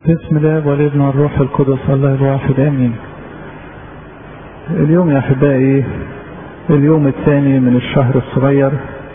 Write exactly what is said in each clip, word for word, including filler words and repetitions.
بسم الله والابن والروح القدس الله الواحد امين. اليوم يا احبائي اليوم الثاني من الشهر الصغير،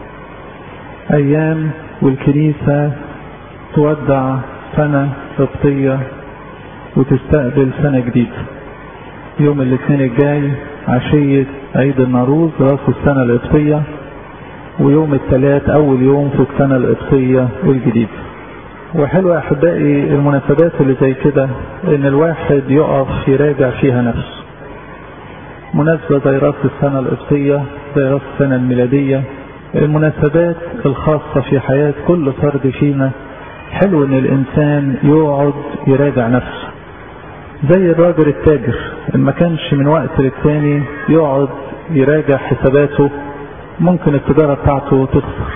ايام والكنيسة تودع سنة قبطية وتستقبل سنة جديدة. يوم الاثنين الجاي عشية عيد النوروز راس السنة القبطية، ويوم الثلاث اول يوم في السنة القبطية الجديدة. وحلو يا احبائي المناسبات اللي زي كده ان الواحد يقف يراجع فيها نفسه. مناسبة زي راس السنة القبطية، زي راس السنة الميلادية، المناسبات الخاصة في حياة كل فرد فينا. حلو ان الانسان يقعد يراجع نفسه زي الراجل التاجر، ان ما كانش من وقت للتاني يقعد يراجع حساباته ممكن التجارة بتاعته تخسر.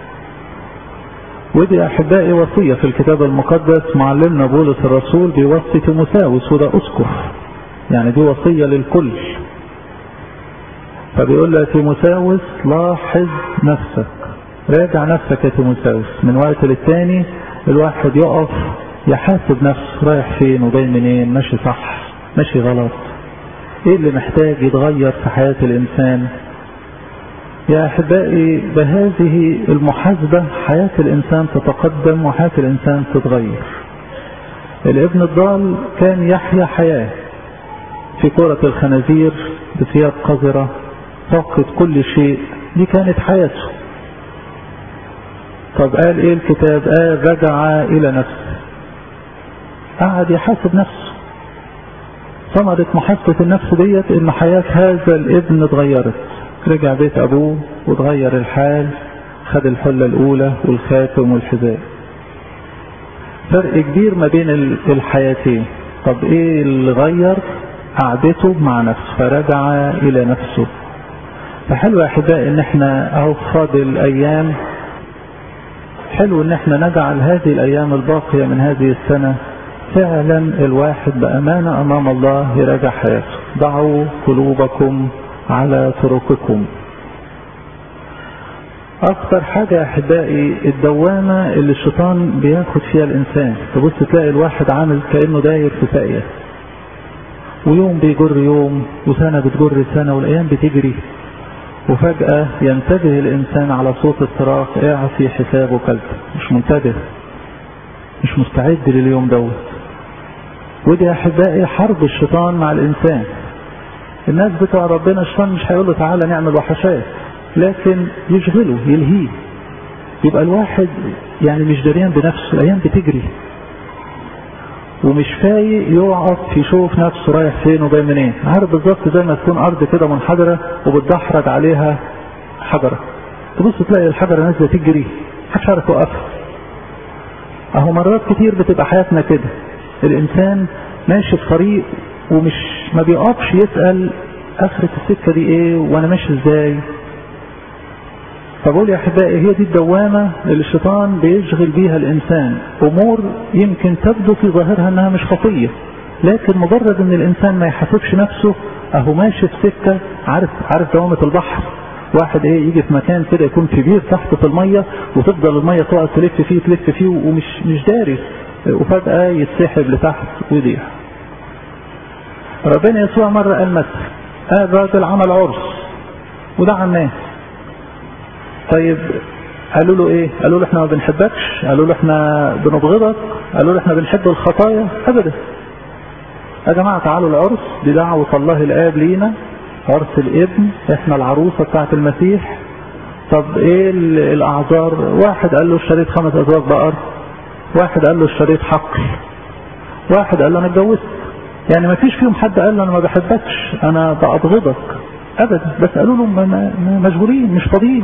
ودي يا احبائي وصية في الكتاب المقدس، معلمنا بولس الرسول بيوصي تيموثاوس، وده اسقف، يعني دي وصية للكل. فبيقول له يا تيموثاوس لاحظ نفسك، راجع نفسك يا تيموثاوس. من وقت للتاني الواحد يقف يحاسب نفسه، رايح فين وجاي منين، ماشي صح ماشي غلط، ايه اللي محتاج يتغير في حياة الانسان. يا احبائي بهذه المحاسبة حياة الانسان تتقدم وحياة الانسان تتغير. الابن الضال كان يحيا حياة في كرة الخنازير بثياب قذرة، فقد كل شيء، دي كانت حياته. طب قال ايه الكتاب؟ قال رجع الى نفسه، قعد يحاسب نفسه. ثمرة محاسبة النفس ديت ان حياة هذا الابن اتغيرت، رجع بيت ابوه وتغير الحال، خد الحلة الاولى والخاتم والحذاء. فرق كبير ما بين الحياتين. طب ايه اللي غير؟ قعدته مع نفسه، فرجع الى نفسه. فحلو يا احبائي ان احنا اهو فاضل ايام، حلو ان احنا نجعل هذه الايام الباقية من هذه السنة فعلا الواحد بامانة امام الله يراجع حياته. ضعوا قلوبكم على طرقكم. اكتر حاجة يا احبائي الدوامة اللي الشيطان بياخد فيها الانسان. تبص تلاقي الواحد عامل كأنه داير في ساقية، ويوم بيجر يوم، وسنة بتجر سنة، والايام بتجري، وفجأة ينتبه الانسان على صوت الصراخ اعفي حسابه كذا. مش منتبه، مش مستعد لليوم دوت. ودي يا احبائي حرب الشيطان مع الانسان. الناس بتوع ربنا الشيطان مش هيقول له تعالى نعمل وحشات، لكن يشغله يلهيه، يبقى الواحد يعني مش دريان بنفسه، الايام بتجري ومش فايق يقف يشوف نفسه رايح فين وجاي منين. عارف بالظبط زي ما تكون ارض كده منحدره وبتدحرج عليها حجره، تبص تلاقي الحجره نازله تجري، محدش عارف يوقفها. اهو مرات كتير بتبقى حياتنا كده، الانسان ماشي في طريق ومش ما بيقفش يسأل اخرة السكة دي ايه وانا ماشي ازاي. فبقول يا احبائي هي دي الدوامة اللي الشيطان بيشغل بيها الانسان. امور يمكن تبدو في ظاهرها انها مش خطية، لكن مجرد ان الانسان ما يحاسبش نفسه اهو ماشي في سكة. عارف عارف دوامة البحر، واحد ايه يجي في مكان كده يكون كبير تحت في المية، وتفضل المية تقعد تلف فيه تلف فيه ومش مش داري، وفجأة يتسحب لتحت ويضيع. ربنا يسوع مرة قال مثل، قال راجل عمل عرس ودعا الناس. طيب قالوا له ايه؟ قالوا له احنا ما بنحبكش، قالوا له احنا بنبغضك، قالوا له احنا بنحب الخطايا. ابدا يا جماعة، تعالوا العرس، دي دعوة الله الآب لينا، عرس الابن، احنا العروسة بتاعت المسيح. طب ايه الاعذار؟ واحد قال له اشتريت خمس ازواج بقر، واحد قال له اشتريت حقل، واحد قال له انا اتجوزت. يعني ما فيش فيهم حد قال له انا ما بحبكش انا بأبغضك ابدا، بس قالوا له مشغولين مش فاضيين.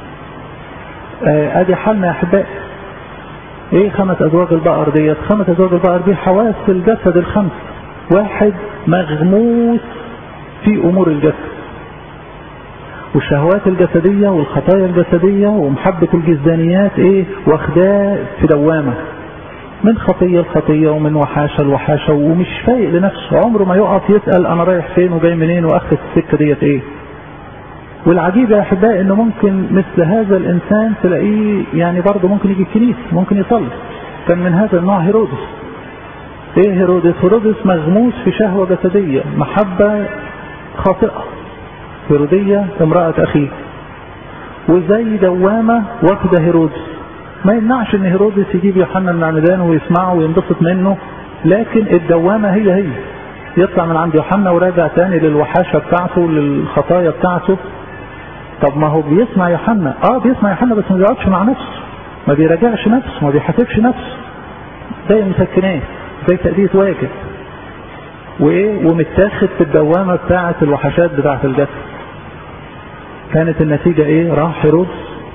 ادي حالنا يا احبائي. ايه خمس ازواج البقر ديت؟ خمس ازواج البقر دي حواس الجسد الخمس. واحد مغموس في امور الجسد والشهوات الجسدية والخطايا الجسدية ومحبة الجزدانيات، ايه واخداه في دوامة من خطية لخطية ومن وحاشة لوحاشة، ومش فايق لنفسه. عمره ما يقف يسأل انا رايح فين وجاي منين واخد السكة ديت ايه. والعجيب يا احبائي انه ممكن مثل هذا الانسان تلاقيه يعني برضه ممكن يجي الكنيسة، ممكن يصلي. كان من هذا النوع هيرودس. ايه هيرودس؟ هيرودس مغموس في شهوة جسدية، محبة خاطئة، هيرودية امرأة اخيه، وزي دوامة واخدة هيرودس. ما يمنعش ان هيرودس يجيب يوحنا المعمدان ويسمعه وينبسط منه، لكن الدوامة هي هي، يطلع من عند يوحنا وراجع تاني للوحاشة بتاعته للخطايا بتاعته. طب ما هو بيسمع يوحنا، اه بيسمع يوحنا بس ما بيقعدش مع نفسه، ما بيراجعش نفسه، ما بيحاسبش نفسه، زي مسكنات، زي تأدية واجب، وايه ومتاخد في الدوامة بتاعة الوحشات بتاعة الجسد. كانت النتيجة ايه؟ راح هيرودس،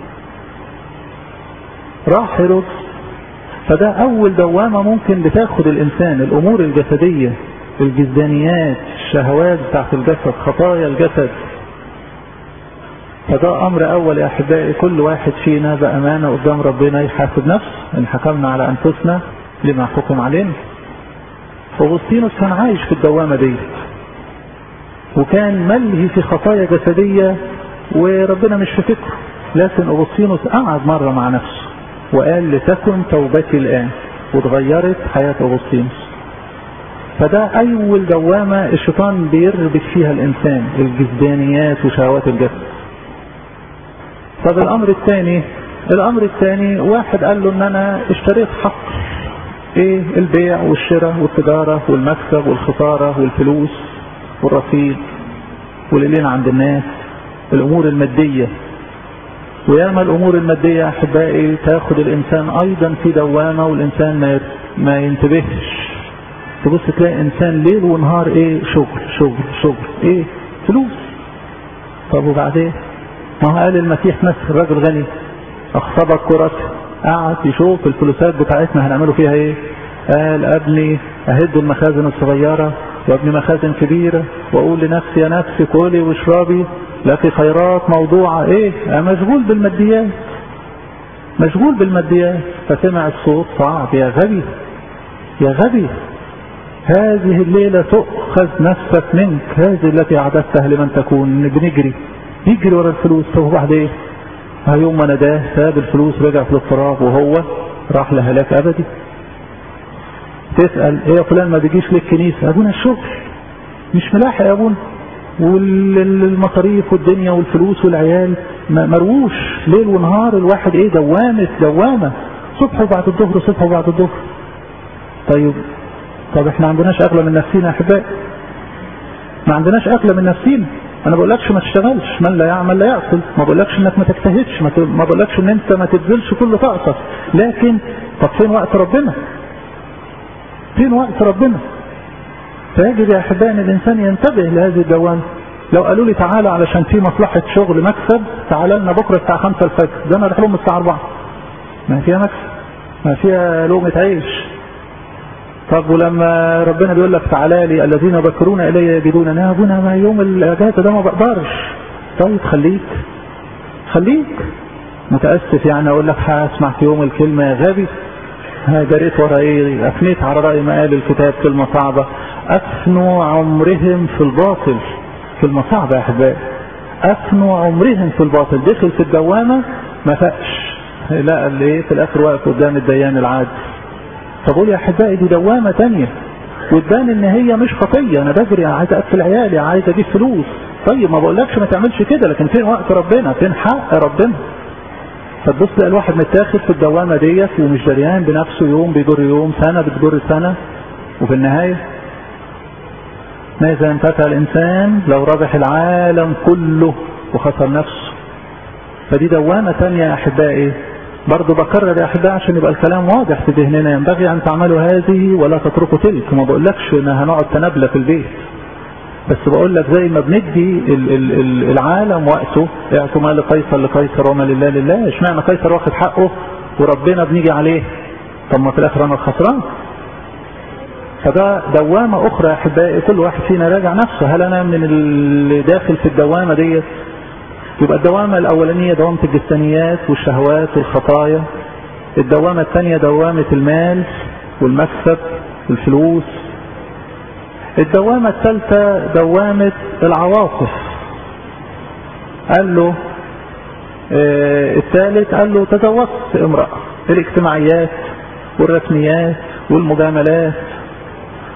راح هيرودس. فده اول دوامة ممكن بتاخد الانسان، الامور الجسدية، الجزدانيات، الشهوات بتاعة الجسد، خطايا الجسد. فده امر اول يا احبائي، كل واحد فينا بامانة قدام ربنا يحاسب نفسه، ان حكمنا على انفسنا لما حكم علينا. أغسطينوس كان عايش في الدوامة دي، وكان ملهي في خطايا جسدية وربنا مش في فكره. لكن أغسطينوس قعد مرة مع نفسه وقال لتكن توبتي الآن، وتغيرت حياة أغسطينوس. فده أول دوامة الشيطان بيربك فيها الإنسان، الجسدانيات وشهوات الجسد. طب الأمر الثاني، الأمر الثاني واحد قال له إن أنا اشتريت حق، ايه؟ البيع والشراء والتجارة والمكسب والخسارة والفلوس والرصيد والليلين عند الناس، الامور المادية. وياما الامور المادية يا احبائي تاخد الانسان ايضا في دوامة، والانسان ما ما ينتبهش. تبص تلاقي انسان ليل ونهار ايه؟ شغل شغل شغل، ايه؟ فلوس. طب وبعدين؟ ما هو قال المسيح نفسه الراجل غني اخصبت كرته، قعد يشوف الفلوسات بتاعتنا هنعمله فيها ايه. قال ابني اهد المخازن الصغيرة وابني مخازن كبيرة، واقول لنفسي يا نفسي كلي واشربي لك خيرات موضوعة. ايه؟ مشغول بالماديات، مشغول بالماديات. فسمع الصوت صعب، يا غبي يا غبي، هذه الليلة تؤخذ نفسك منك، هذه التي اعددتها لمن تكون. بنجري يجري ورا الفلوس. طب وبعدين؟ يوم ما نداه ساب الفلوس، رجع في الاضطراب، وهو راح لهلاك ابدي. تسأل ايه يا فلان ما بيجيش للكنيسة؟ ابونا الشغل مش ملاحق يا ابونا، والمصاريف والدنيا والفلوس والعيال مروش ليل ونهار. الواحد ايه؟ دوامة دوامة، صبح وبعد الظهر، صبح وبعد الظهر. طيب طب احنا ما عندناش اغلى من نفسينا يا احبائي؟ ما عندناش اغلى من نفسينا. انا بقولكش ما تشتغلش، من لا يعمل لا يأكل، ما بقولكش انك ما تجتهدش، ما بقولكش ان انت ما تبذلش كل طاقتك، لكن طب فين وقت ربنا؟ فين وقت ربنا؟ فيجب يا احبائي ان الانسان ينتبه لهذه الدوامة. لو قالوا لي تعالى علشان في مصلحة شغل مكسب، تعالى لنا بكرة الساعة خمسة الفجر، ده انا اروح لهم الساعة أربعة، ما فيها مكسب، ما فيها لقمة عيش. طب ولما ربنا بيقول لك تعالى لي الذين بكرون الي يجدونني، يا ابونا ما يوم الاجازه ده ما بقدرش. طيب خليك خليك متاسف يعني اقول لك هسمع في يوم الكلمه يا غبي، جريت ورا ايه؟ افنيت على راي ما قال الكتاب، كلمه صعبه، افنوا عمرهم في الباطل. كلمه صعبه يا احبائي، افنوا عمرهم في الباطل. دخل في الدوامه ما فاقش، لا اللي ايه في الاخر واقف قدام الديان العادل. فقول يا احبائي دي دوامة تانية، وتبان ان هي مش خطية. انا بجري عايز اكل عيالي، عايز اجيب فلوس. طيب ما بقولكش ما تعملش كده، لكن فين وقت ربنا؟ فين حق ربنا؟ فتبص تلاقي الواحد متاخد في الدوامة ديت ومش دريان بنفسه، يوم بيجر يوم، سنة بتجر سنة، وفي النهاية ماذا ينتفع الانسان لو ربح العالم كله وخسر نفسه؟ فدي دوامة تانية يا احبائي. برضو بكرر يا احبائي عشان يبقى الكلام واضح في ذهننا، ينبغي ان تعملوا هذه ولا تتركوا تلك. ما بقولكش ان هنقعد تنابلة في البيت، بس بقول لك زي ما بندي العالم وقته، اعطوا ما لقيصر لقيصر وما لله لله. اشمعنى قيصر واخد حقه وربنا بنيجي عليه؟ طب ما في الاخر انا الخسران. فده دوامة اخرى يا احبائي، كل واحد فينا راجع نفسه، هل انا من اللي داخل في الدوامة ديت؟ يبقى الدوامة الاولانية دوامة الجسدانيات والشهوات والخطايا. الدوامة الثانية دوامة المال والمكسب والفلوس. الدوامة الثالثة دوامة العواطف. قال له آه الثالث قال له تزوجت امرأة. الاجتماعيات والرسميات والمجاملات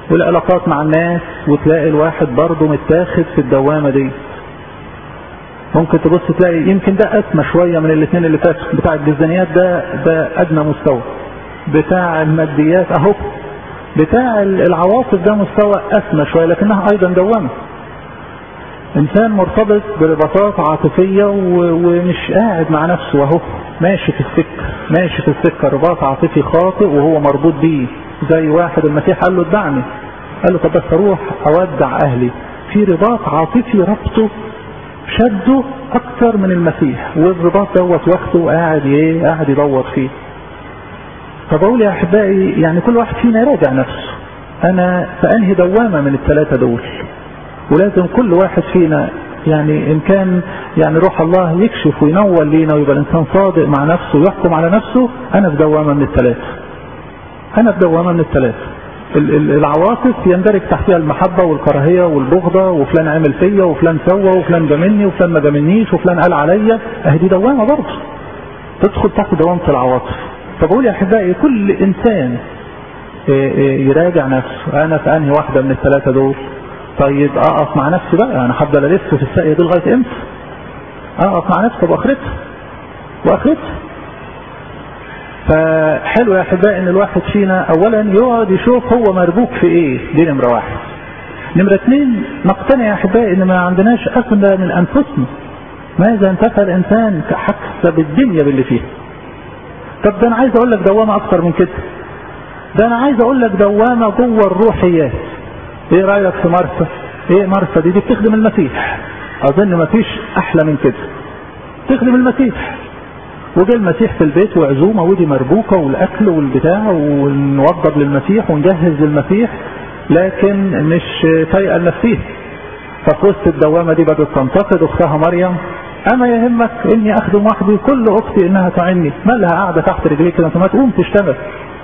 والعلاقات مع الناس، وتلاقي الواحد برضه متاخد في الدوامة دي. ممكن تبص تلاقي يمكن ده أسمى شوية من الاثنين اللي فاتوا. بتاع الجزانيات ده ده أدنى مستوى، بتاع الماديات أهو، بتاع العواطف ده مستوى أسمى شوية لكنها أيضا دوامة. إنسان مرتبط برباطات عاطفية ومش قاعد مع نفسه أهو، ماشي في السكة ماشي في السكة رباط عاطفي خاطئ وهو مربوط بيه. زي واحد المسيح قال له ادعني، قال له طب بس اروح اودع اهلي. في رباط عاطفي ربطه شده اكتر من المسيح، والرباط دوت واخده قاعد ايه قاعد يدور فيه. فبقول يا احبائي يعني كل واحد فينا يراجع نفسه، انا في انهي دوامه من الثلاثه دول. ولازم كل واحد فينا يعني ان كان يعني روح الله يكشف وينور لينا ويبقى الانسان صادق مع نفسه ويحكم على نفسه، انا في دوامه من الثلاثه. انا في دوامه من الثلاثه. العواطف يندرج تحتها المحبه والكراهيه والبغضه، وفلان عمل فيا وفلان سوى وفلان جاملني وفلان ما جاملنيش وفلان قال عليا، اهي دي دوامه برضه تدخل تحت دوامه العواطف. فبقول يا احبائي كل انسان يراجع نفسه، انا في انهي واحده من الثلاثه دول. طيب اقف مع نفسي بقى، انا هفضل الف في الساقيه دي لغايه امتى؟ اقف مع نفسي واخرتها واخرتها. فحلو يا احبائي ان الواحد فينا اولا يقعد يشوف هو مربوك في ايه، دي نمره واحد. نمره اثنين نقتنع يا احبائي ان ما عندناش اغنى من انفسنا. ماذا انتفع الانسان كحكسب الدنيا باللي فيها. طب ده انا عايز اقول لك دوامه اكتر من كده، ده انا عايز اقول لك دوامه جوه الروحيات. ايه رايك في مرسى؟ ايه مرسى دي؟ دي بتخدم المسيح. اظن ما فيش احلى من كده، تخدم المسيح. وجاء المسيح في البيت وعزومه ودي مربوكه والاكل والبتاع ونوضب للمسيح ونجهز للمسيح، لكن مش فايقه لنفسها. ففي وسط الدوامه دي بدات تنتقد اختها مريم، اما يهمك اني اخدم وحدي، كل اختي انها تعني، مالها قاعده تحت رجليك كده، ما تقوم تشتغل.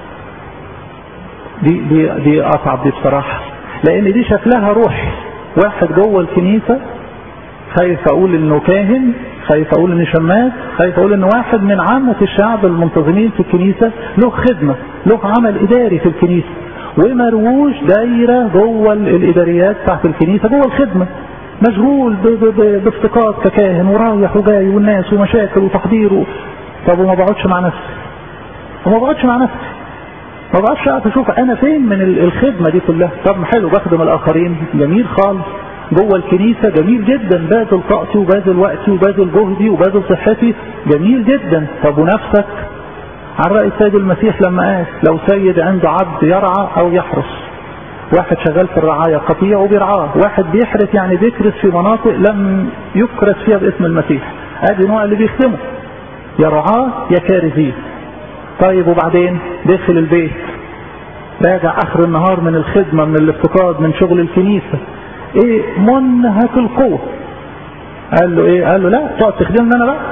دي دي دي اصعب دي بصراحه، لان دي شكلها روحي. واحد جوه الكنيسه خايف اقول انه كاهن، خايف اقول انه شماس، خايف اقول انه واحد من عامه الشعب المنتظمين في الكنيسه، له خدمه له عمل اداري في الكنيسه، ومروش دايره جوه الاداريات بتاعت الكنيسه جوه الخدمه، مشغول بافتقاد ككاهن ورايح وجاي والناس ومشاكل وتحضيره. طب وما بقعدش مع نفسي، وما بقعدش مع نفسي ما بقعدش اقف اشوف انا فين من الخدمه دي كلها. طب حلو بخدم الاخرين، جميل خالص، جوه الكنيسه جميل جدا، باذل طاقتي وباذل وقتي وباذل جهدي وباذل صحتي، جميل جدا. طب ونفسك؟ عن راي السيد المسيح لما قال لو سيد عنده عبد يرعى او يحرس، واحد شغال في الرعايه قطيع وبيرعاه، واحد بيحرس يعني بيكرس في مناطق لم يكرس فيها باسم المسيح، ادي نوع اللي بيخدمه، يا رعاه يا كارزين. طيب وبعدين داخل البيت راجع اخر النهار من الخدمه من الافتقاد من شغل الكنيسه، ايه منهك القوه. قال له ايه؟ قال له لا تقعد تخدمني انا بقى،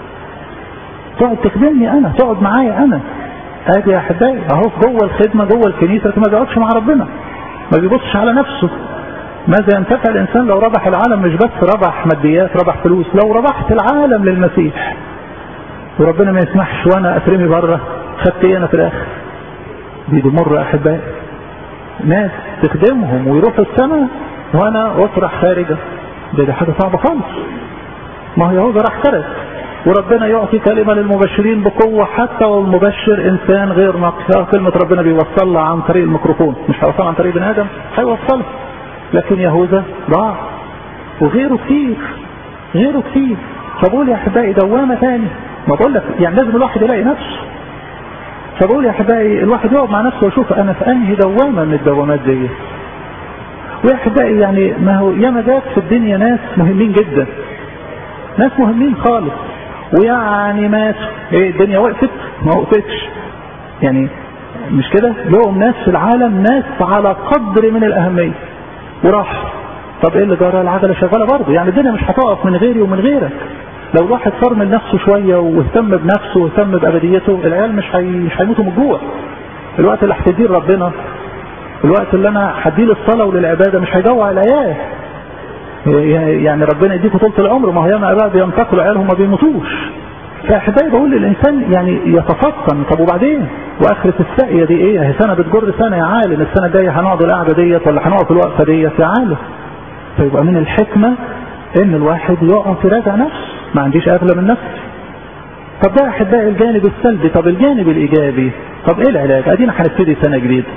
تقعد تخدمني انا، تقعد معايا انا. ادي يا احبائي اهو جوه الخدمه جوه الكنيسه ما بيقعدش مع ربنا، ما بيبصش على نفسه. ماذا ينتفع الانسان لو ربح العالم؟ مش بس ربح ماديات، ربح فلوس، لو ربحت العالم للمسيح وربنا ما يسمحش وانا اترمي بره، خدت ايه انا في الاخر؟ دي دمر يا احبائي، ناس تخدمهم ويروحوا السماء وانا اطرح خارجه. ده دي حاجه صعبه خالص. ما هو يهوذا راح كرز، وربنا يعطي كلمه للمبشرين بقوه حتى والمبشر انسان غير ناقص. كلمه ربنا بيوصلها عن طريق الميكروفون، مش هيوصلها عن طريق بني ادم، هيوصلها. لكن يهوذا ضاع، وغيره كتير غيره كتير. فبقول يا احبائي دوامه ثاني، ما بقول لك يعني لازم الواحد يلاقي نفسه. فبقول يا احبائي الواحد يقعد مع نفسه ويشوف انا في انهي دوامه من الدوامات دي. ويا احبائي يعني ما هو ياما جات في الدنيا ناس مهمين جدا، ناس مهمين خالص، ويعني ماتوا. ايه الدنيا وقفت؟ ما وقفتش يعني، مش كده؟ لهم ناس في العالم ناس على قدر من الاهميه وراح. طب ايه اللي جرى؟ العجله شغاله برضه، يعني الدنيا مش هتقف من غيري ومن غيرك. لو الواحد فرمل نفسه شويه واهتم بنفسه واهتم بابديته، العيال مش حي... مش هيموتوا من الجوع. الوقت اللي هتديه ربنا، الوقت اللي انا هديه للصلاه وللعباده، مش هيجوع العيال. يعني ربنا يديكوا طول العمر، ما هو ياما اباء بينتقلوا عيالهم ما بيموتوش، فاحبائي بقول للانسان يعني يتفطن، طب وبعدين واخرة الساقية دي ايه؟ هي سنة بتجر سنة يا عالم، السنة الجاية هنقعد القعدة ديت ولا هنقعد الوقفة ديت يا عالم. فيبقى من الحكمة ان الواحد يقف يراجع نفسه، ما عنديش اغلى من نفسي. طب ده احبائي الجانب السلبي. طب الجانب الايجابي، طب ايه العلاج؟ ادينا هنبتدي سنة جديدة.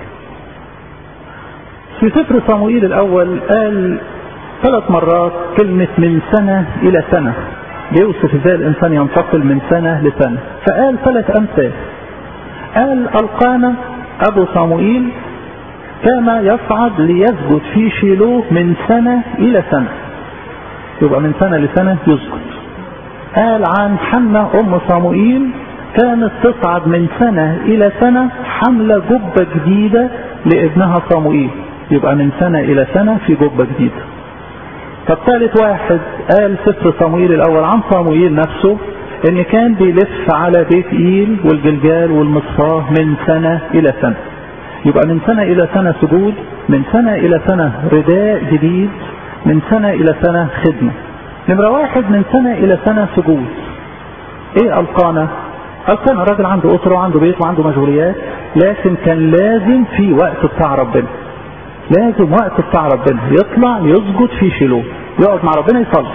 في سفر صموئيل الاول قال ثلاث مرات كلمة من سنة الى سنة، بيوصف ازاي الانسان ينتقل من سنة لسنة. فقال ثلاث امثال. قال القانا ابو صموئيل كان يصعد ليسجد في شيلوه من سنة الى سنة، يبقى من سنة لسنة يسجد. قال عن حنة ام صموئيل كانت تصعد من سنة الى سنة حملة جبة جديدة لابنها صموئيل، يبقى من سنة الى سنة في جبة جديدة. طب ثالث واحد قال سفر صموئيل الاول عن صموئيل نفسه ان كان بيلف على بيت ايل والجلجال والمصفاه من سنة الى سنة، يبقى من سنة الى سنة سجود، من سنة الى سنة رداء جديد، من سنة الى سنة خدمة. نمرة واحد من سنة الى سنة سجود. ايه القانا؟ القانا راجل عنده اسرة وعنده بيت وعنده مشغوليات، لكن كان لازم في وقت بتاع ربنا، لازم وقت بتاع ربنا يطلع يسجد في شيلوه، يقعد مع ربنا يصلي.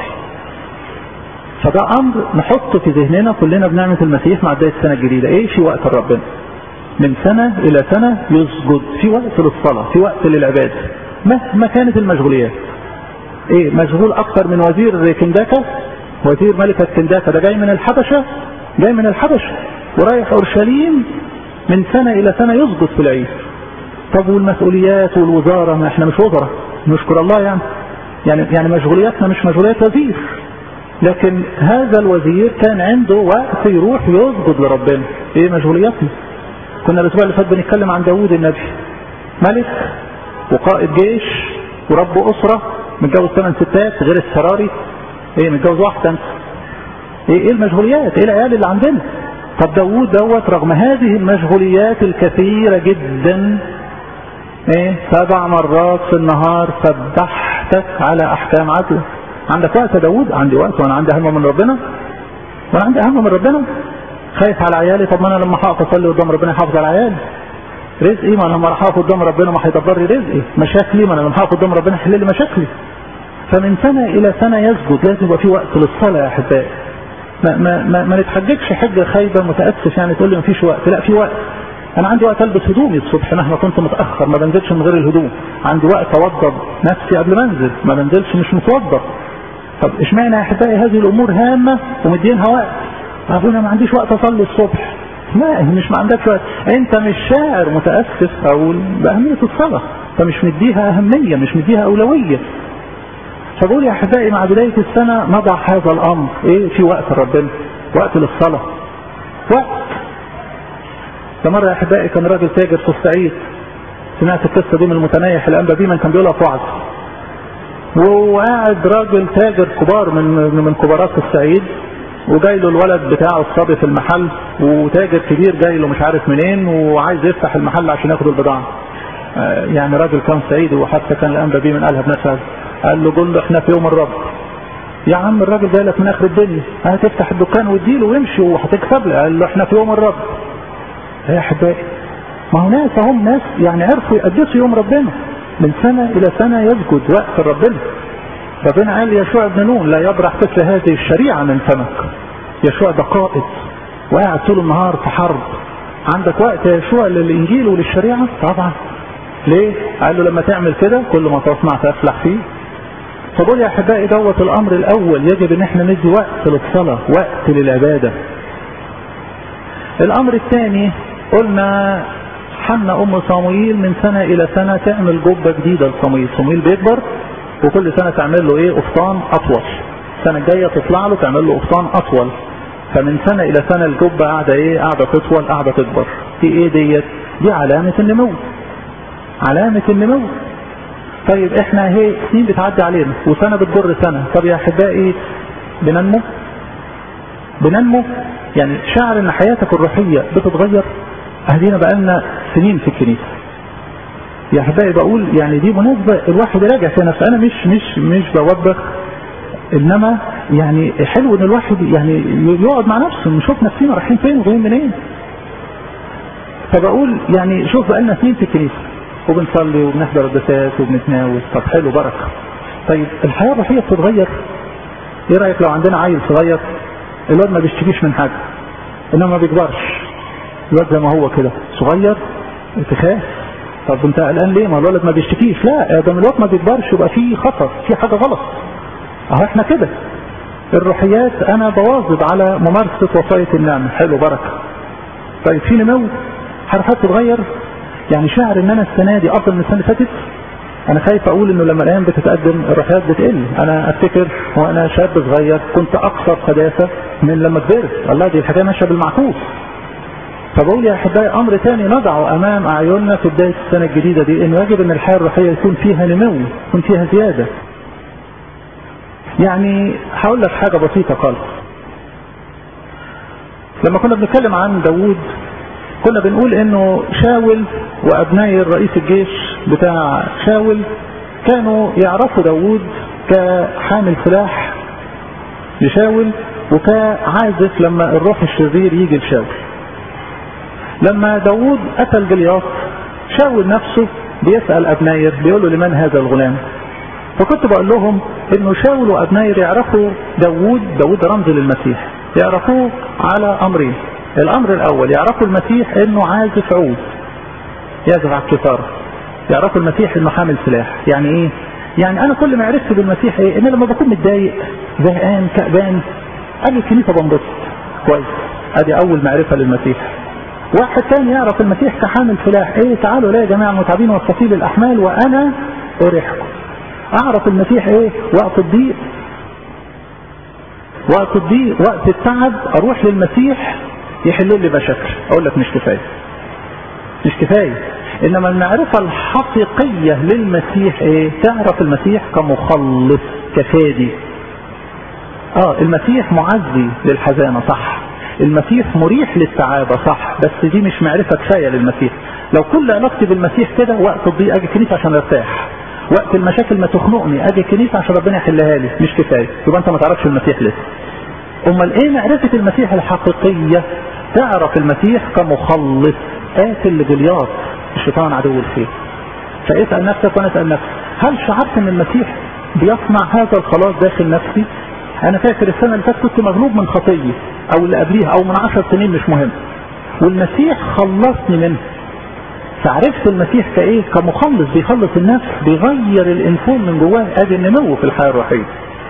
فده امر نحطه في ذهننا كلنا بنعمة المسيح مع بداية السنة الجديدة. ايه في وقت ربنا من سنة الى سنة يسجد، في وقت للصلاة، في وقت للعبادة مهما كانت المشغوليات. ايه مشغول اكتر من وزير كنداكا؟ وزير ملكة كنداكا ده جاي من الحبشة، جاي من الحبشة ورايح اورشليم من سنة الى سنة يسجد في العيد. طب والمسؤوليات والوزارة، ما احنا مش وزراء نشكر الله يعني يعني يعني مشغولياتنا مش مشغوليات وزير، لكن هذا الوزير كان عنده وقت يروح يسجد لربنا. ايه مشغولياتنا؟ كنا الاسبوع اللي فات بنتكلم عن داوود النبي، ملك وقائد جيش ورب اسرة، متجوز ثمان ستات غير السراري، ايه متجوز واحدة انت. ايه ايه المشغوليات؟ ايه العيال اللي عندنا؟ طب داوود دوت رغم هذه المشغوليات الكثيرة جدا ايه سبع مرات في النهار سبحتك على احكام عدل. عندك وقت يا داوود؟ عندي وقت، وانا عندي هم من ربنا، وانا عندي هم من ربنا. خايف على عيالي؟ طب ما انا لما هقف اصلي قدام ربنا يحافظ على عيالي. رزقي ما انا لما هقف قدام ربنا ما هيدبر لي رزقي. مشاكلي ما انا لما هقف قدام ربنا يحل لي مشاكلي. فمن سنة الى سنة يسجد، لازم يبقى في وقت للصلاة يا احبائي. ما, ما, ما, ما نتحججش حجة خايبة متأسف يعني تقول لي ما فيش وقت. لا في وقت. انا عندي وقت البس هدومي الصبح مهما كنت متاخر، ما بنزلش من غير الهدوم. عندي وقت اوضب نفسي قبل ما انزل، ما بنزلش مش متوضب. طب اشمعنى يا احبائي هذه الامور هامه ومدينها وقت؟ ابونا ما عنديش وقت اصلي الصبح. لا مش ما عندكش وقت، انت مش شاعر متاسف اقول باهميه الصلاه، انت مش مديها اهميه، مش مديها اولويه. فبقول يا احبائي مع بدايه السنه نضع هذا الامر. ايه في وقت ربنا، وقت للصلاه، وقت. مرة يا احبائي كان راجل تاجر في الصعيد، سمعت القصة دي من المتنايح الانبا بيمن كان بيقولها في وعظ. وقاعد راجل تاجر كبار من من كبارات الصعيد، وجاي له الولد بتاعه الصبي في المحل، وتاجر كبير جاي له مش عارف منين وعايز يفتح المحل عشان ياخد البضاعة. آه يعني راجل كان صعيدي، وحتى كان الانبا بيمن قالها بنفسه، قال له قول له احنا في يوم الرب. يا عم الراجل جاي لك من اخر الدنيا، هتفتح الدكان واديله ويمشي وهتكسب له. قال له احنا في يوم الرب. يا احبائي ما هو ناس هم ناس يعني عرفوا يقدسوا يوم ربنا. من سنة الى سنة يسجد وقت ربنا. ربنا قال يشوع ابن نون لا يبرح مثل هذه الشريعة من فمك. يشوع ده قائد وقاعد طول النهار في حرب. عندك وقت يا يشوع للانجيل وللشريعة؟ طبعا. ليه؟ قال له لما تعمل كده كل ما تصنع تفلح فيه. فقول يا احبائي دوت الامر الاول، يجب ان احنا ندي وقت للصلاة، وقت للعبادة. الامر الثاني قلنا حنة ام صموئيل من سنة الى سنة تعمل جبة جديدة لصموئيل. صموئيل بيكبر وكل سنة تعمل له ايه قفطان اطول، السنة الجاية تطلع له تعمل له قفطان اطول. فمن سنة الى سنة الجبة قاعدة ايه قاعدة تطول قاعدة تكبر. دي ايه ديت؟ دي علامة النمو، علامة النمو. طيب احنا هي سنين بتعدي علينا وسنة بتجر سنة. طب يا احبائي بننمو بننمو يعني شعر ان حياتك الروحية بتتغير. اهدينا بقالنا سنين في الكنيسة يا احبائي، بقول يعني دي مناسبة الواحد يراجع في نفسه. انا مش مش مش بوبخ، انما يعني حلو ان الواحد يعني يقعد مع نفسه نشوف نفسنا رايحين فين وجايين منين. فبقول يعني شوف بقالنا سنين في الكنيسه وبنصلي وبنحضر القداسات وبنتناول، طب حلو بركه. طيب الحياه الروحيه بتتغير. ايه رايك لو عندنا عيل صغير الواد ما بيشتكيش من حاجه انما ما بيكبرش، الواد زي ما هو كده صغير تخاف، طب انت قلقان ليه؟ ما الولد ما بيشتكيش. لا ده الواد ما بيكبرش يبقى في خطر، في حاجه غلط. اهو احنا كده الروحيات انا بواظب على ممارسه وصايه النعمه، حلو بركه. طيب في نمو، حركات تتغير. يعني شاعر ان انا السنه دي افضل من السنه اللي فاتت. انا خايف اقول انه لما الايام بتتقدم الروحيات بتقل. انا افتكر وانا شاب صغير كنت اكثر قداسه من لما كبرت. الله دي الحكايه ماشيه بالمعكوس. فبقول يا احبائي امر ثاني نضعه امام اعيننا في بدايه السنه الجديده دي، انه يجب ان الحياه الروحيه يكون فيها نمو، يكون فيها زياده. يعني هقول لك حاجه بسيطه خالص. لما كنا بنتكلم عن داوود كنا بنقول انه شاول وابناء رئيس الجيش بتاع شاول كانوا يعرفوا داوود كحامل سلاح لشاول وكعازف لما الروح الشرير يجي لشاول. لما داوود قتل جلياط شاول نفسه بيسأل أبناير بيقول له لمن هذا الغلام؟ فكنت بقول لهم انه شاول وأبناير يعرفوا داوود، داوود رمز للمسيح، يعرفوه على امرين. الامر الاول يعرفوا المسيح انه عازف عود يعزف على الكتارة، يعرفوا المسيح انه حامل سلاح. يعني ايه؟ يعني انا كل ما عرفت بالمسيح ايه؟ ان لما بكون متضايق زهقان كأبان اجي الكنيسه بنبسط كويس. ادي اول معرفه للمسيح. واحد تاني يعرف المسيح كحامل سلاح، ايه؟ تعالوا لا يا جماعه المتعبين والثقيل الاحمال وانا اريحكم. اعرف المسيح ايه؟ وقت الضيق، وقت الضيق وقت التعب اروح للمسيح يحل لي مشاكل. اقول لك مش كفايه، مش كفايه. انما المعرفه الحقيقيه للمسيح ايه؟ تعرف المسيح كمخلص كفادي. اه المسيح معزي للحزانه صح، المسيح مريح للسعاده صح، بس دي مش معرفه كفايه للمسيح. لو كل علاقتي بالمسيح كده وقت الضيق اجي الكنيسه عشان ارتاح، وقت المشاكل ما تخنقني اجي الكنيسه عشان ربنا يحلها لي، مش كفايه. يبقى انت ما تعرفش المسيح لسه. امال ايه معرفه المسيح الحقيقيه؟ تعرف المسيح كمخلص قاتل لجلياط الشيطان عدو الخير. فاسال نفسك وانا اسال نفسي، هل شعرت ان المسيح بيصنع هذا الخلاص داخل نفسي؟ انا فاكر السنه اللي فاتت كنت مغلوب من خطيه او اللي قبليها او من عشر سنين مش مهم، والمسيح خلصني منه. فعرفت المسيح كايه؟ كمخلص بيخلص النفس، بيغير الانسان من جواه. ادي النمو في الحياه الروحيه،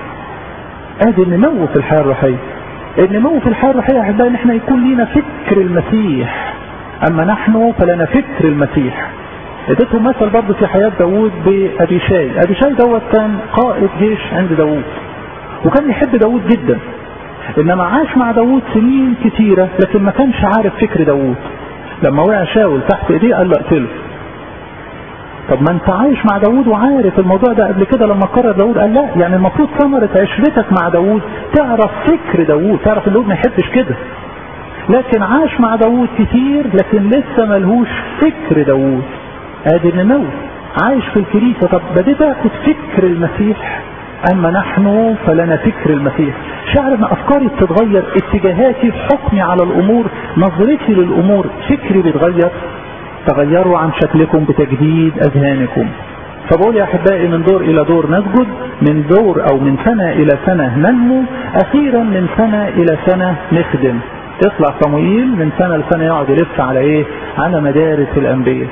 ادي النمو في الحياه الروحيه. النمو في الحياه الروحيه احبائي ان احنا يكون لينا فكر المسيح، اما نحن فلنا فكر المسيح. اديتهم مثل برضه في حياه داوود بابي شاي. ابي شاي دوت كان قائد جيش عند داوود وكان يحب داوود جدا، انما عاش مع داوود سنين كتيره لكن ما كانش عارف فكر داوود. لما وقع شاول تحت ايديه قال له اقتله. طب ما انت عايش مع داوود وعارف الموضوع ده قبل كده. لما قرر داوود قال لا، يعني المفروض ثمرة عشرتك مع داوود تعرف فكر داوود، تعرف ان داوود ما يحبش كده. لكن عاش مع داوود كتير لكن لسه ملهوش فكر داوود. ادي النمو. عايش في الكنيسة، طب بديت اخد فكر المسيح. اما نحن فلنا فكر المسيح. شعر ان افكاري بتتغير، اتجاهاتي، حكمي على الامور، نظرتي للامور، فكري بيتغير. تغيروا عن شكلكم بتجديد اذهانكم. فبقول يا احبائي من دور الى دور نسجد، من دور او من سنة الى سنة ننمو، اخيرا من سنة الى سنة نخدم. يطلع صموئيل من سنة لسنة يقعد يلف على ايه؟ على مدارس الانبياء.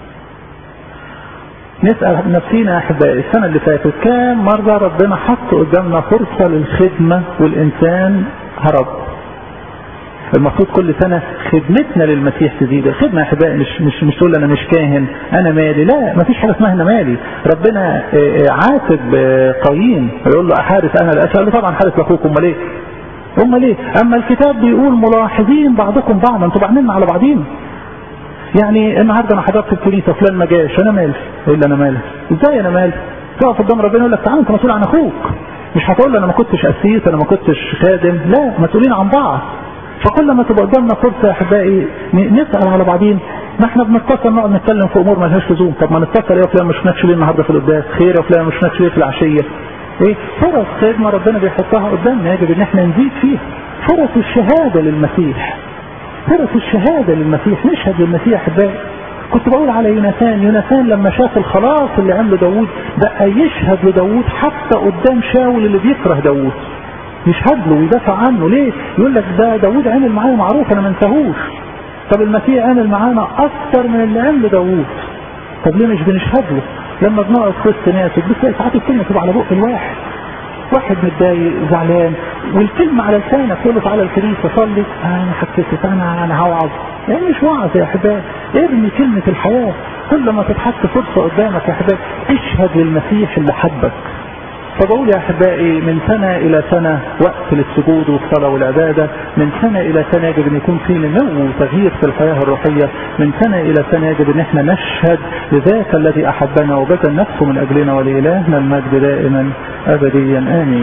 نسأل نفسينا يا احبائي السنة اللي فاتت كام مرة ربنا حط قدامنا فرصة للخدمة والانسان هرب؟ المفروض كل سنة خدمتنا للمسيح تزيد. الخدمة يا احبائي مش مش مش تقول انا مش كاهن انا مالي، لا، ما فيش حاجة اسمها انا مالي. ربنا عاتب قايين يقول له احارس انا الاشياء، طبعا حارس لاخوكم. امال ايه؟ امال ايه؟ اما الكتاب بيقول ملاحظين بعضكم بعضا، انتوا بعدين على بعضين. يعني النهارده انا حضرت في الكنيسه فلان ما جاش، انا مالي؟ ايه اللي انا مالي؟ ازاي انا مالي؟ تقف قدام ربنا يقول لك تعالى انت مسؤول عن اخوك. مش هتقول له انا ما كنتش قسيس انا ما كنتش خادم، لا، مسؤولين عن بعض. فكل ما تبقى قدامنا فرصه يا احبائي نسال على بعضين. ما احنا بنتصل نقعد نتكلم في امور ما لهاش لزوم. طب ما نتصل يا فلان ما شفناكش ليه النهارده في القداس؟ خير يا فلان ما شفناكش ليه في العشيه؟ ايه فرص خدمة ربنا بيحطها قدامنا يجب ان احنا نزيد فيها. فرص الشهادة للمسيح، فرص الشهادة للمسيح، نشهد للمسيح احبائي. كنت بقول على يوناثان، يوناثان لما شاف الخلاص اللي عمله داوود بقى يشهد لداوود حتى قدام شاول اللي بيكره داوود، يشهد له ويدافع عنه. ليه؟ يقول لك ده داوود عمل معايا معروف انا ما انساهوش. طب المسيح عمل معانا اكتر من اللي عمله داوود، طب ليه مش بنشهد له؟ لما بنقعد في وسط ناس بتلاقي ساعات الكلمه تبقى على بق الواحد، واحد متضايق زعلان والكلمه على لسانك تقول له تعالى الكنيسه صلي، انا حكيت انا انا هوعظ، يعني مش وعظ يا احبائي، ارمي كلمه الحياه. كل ما تتحط فرصه قدامك يا احبائي اشهد للمسيح اللي حبك. فبقول يا احبائي من سنه الى سنه وقت للسجود والصلاه والعباده، من سنه الى سنه يجب ان يكون في نمو وتغيير في الحياه الروحيه، من سنه الى سنه يجب ان احنا نشهد لذاك الذي احبنا وبذل نفسه من اجلنا، ولإلهنا المجد دائما ابديا امين.